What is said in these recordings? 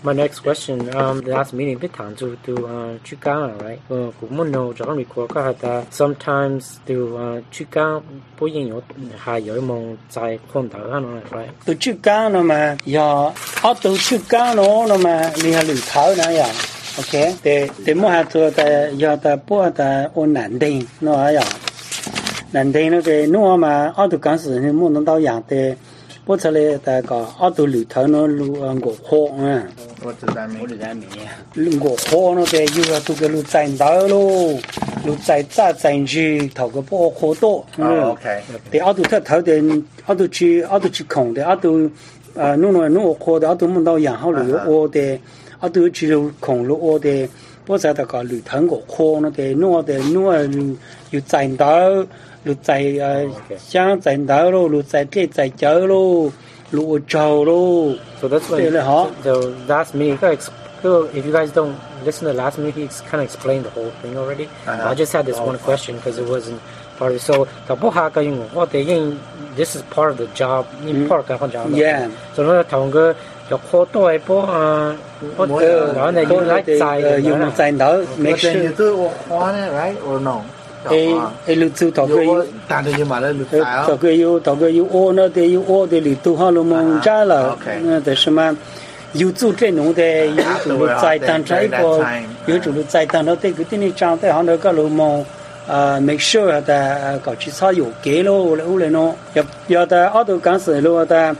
My next question, the last meeting biết thẳng to chữ cá right? Cũng muốn know cho con record có hạt sometimes to chữ cá bố yên yếu hay yếu mong tại con thở hả right? To chữ cá nó mà giờ ở to chữ cá nó mà đi hà lử thở nè giờ, ok? để mua hạt thôi tại giờ ta bố ta ôn nạn đinh nó giờ nạn đinh nó để nó mà ở to cái sự thì muốn nó đau dạng để bố trở lại ta có ở to lử thở nó lử ngủ khô à. What does that mean? ngủ khô nó để yêu tu cái lử chạy đỡ luôn lử chạy ra chạy gì thầu cái bộ khô to. Okay. để ở to thở để ở to chỉ空để ở to nó khô để ở to muốn đau dạng好lử ô để ở to chỉ lử空lử ô để bố trở ta có lử thở ngủ khô nó để nó yêu chạy đỡ lụt chạy sáng chạy đỡ luôn lụt chạy cái chạy chở luôn lụt trâu luôn. So that's when the last meeting. If you guys don't listen to the last meeting, he kind of explained the whole thing already. I just had this one question because it wasn't part of it. So the bohaka yung this is part of the job. Part of the job. Yeah. So nó thằng cái khó tôi bố đó này dùng lái chạy dùng chạy đỡ make sure. sure. You do one right or no? Lụt từ thằng cái tạm thời mà là lụt phải. thằng cái yêu ô nó để yêu ô để lụt tu họ luôn mong ra là để xem mà yêu chủ cái nó để yêu chủ lụt chạy tăng trái bộ yêu chủ lụt chạy tăng nó để cái tin trang để họ nó cái luôn mong make sure là có chỉ sao yêu kế luôn là u nó giờ ta ở đâu cảnh sự luôn ta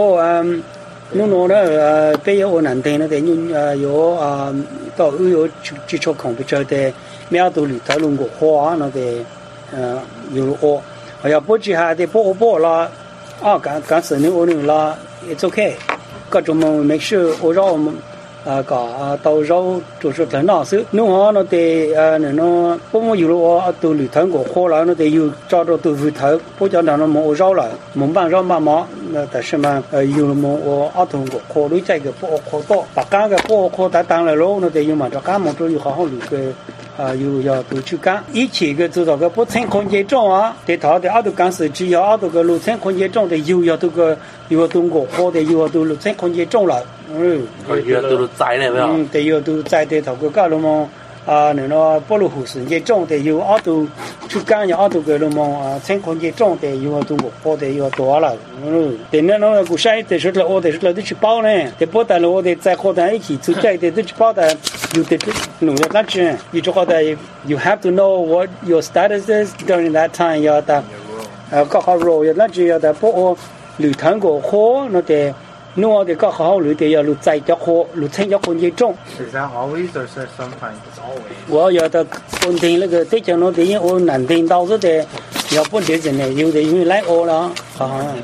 nó đó bây giờ nạn tiền nó để như有到有只做空不着的苗都里头弄个花nó để有ô要不只还得播了感事你我弄了 it's okay 各种么 make sure 我让我们cả tàu rau chủ sự thế nào xứ nó để nó bố yêu lo từ lưỡi thằng của kho là nó để yêu cho đồ từ lưỡi thằng bố cho nó mua rau là muốn bán rau mà tại sao mà yêu mua ở thùng của kho đối chạy cái bộ kho to tất cả cái bộ kho đã tăng lại luôn nó để yêu mà cho cá một chỗ yêu khó lưỡi cái yêu từ chữ cá ý chỉ cái từ đó cái bộ thành không dễ trồng á để thọ để ở đâu càng sự chỉ ở đâu cái lưỡi thành không dễ trồng để yêu từ cái yêu từ của kho để yêu từ lưỡi thành không dễ trồng lại còn yêu từ trái này phải không? để yêu từ trái để thầu cái luôn mà nếu nó bao lô hủ sừng dễ trồng để yêu ở từ chú cá nhà ở từ cái luôn mà thành không dễ trồng để yêu từ của để yêu to là để nó cũng sai để rất là ô để rất là chỉ bao này để bao đại lô để在和在一起出在的只包的有的农业那些你这个的 you have to know what your status is during that time 要的各个 role 要那就要的包旅团个好那的nó thì có khó lưỡi thì giờ lụt chạy cho khô lụt thanh cho khô dễ trông. Is that always or sometimes? It's always. 我有的本地那个对象那的我难听到这的，要本地人呢有的因为来我了啊。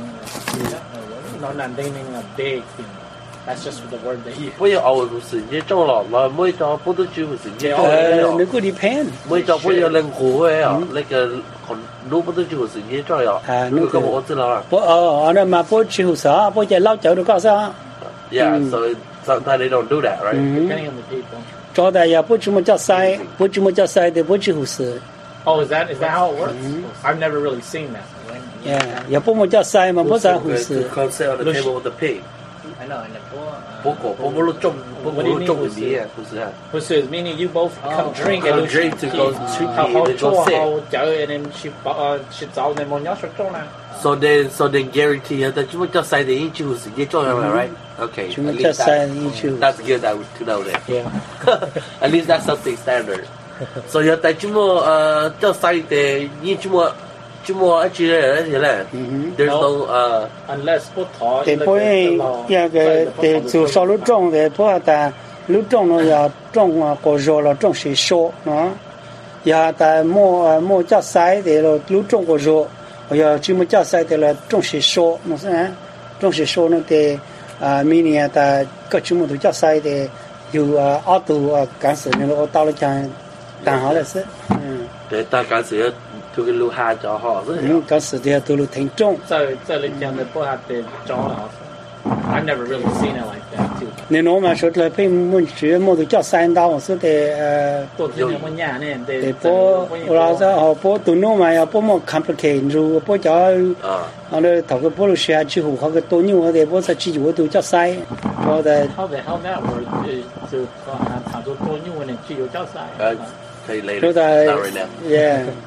Not landing a big thing. That's just the word they use. 不要熬到时间中了，那每到不都就时间。 那个 depend。 每到不要冷火呀，那个如不都就时间中了。那个我知道了。 不那么不吃啥，不在老家都搞啥。 Yeah, so sometimes they don't do that, right? Depending on the people. 找的也不怎么叫塞，不怎么叫塞的不吃事。 Oh, is that how it works? I've never really seen that. Yeah, 也不么叫塞嘛，不在乎事。 Come sit on the table with the pig. I know, and 不不种米啊，不是啊。 不是 meaning you both come drink and drink to go to go sit. And then she 找你冇鸟食种啦。 So then guarantee that you will just say the each who's get joy, right? Okay. That's good to know that. Yeah. At least that's something standard. So you tại chúng just say the each more actually there's no unless 不讨。 对，不那个对，就少了种的，不但路种了要种过热了种水少啊，要但莫加塞的了路种过热，我要专门加塞的了种水少，那是啊，种水少那的每年的各专门都加塞的有澳洲干事那个到了讲干好了是， 对，但干事要个路下就好， 干事的都路挺重， 在你讲的不还得种了。 I've never really seen it like that too. nên nó mà số là phải muốn chữ một cái cho sai đau số để Tôi thấy những nhà này để bố là sao họ bố tụi nó mà bố một complicate rồi bố cho họ nó thầu cái bố là xe chữ hủ họ cái tôi nhiều để bố sẽ chỉ dụ tôi cho sai cho để how that works is to thằng tôi như này chỉ có cho sai. Tell you later. Not right now. yeah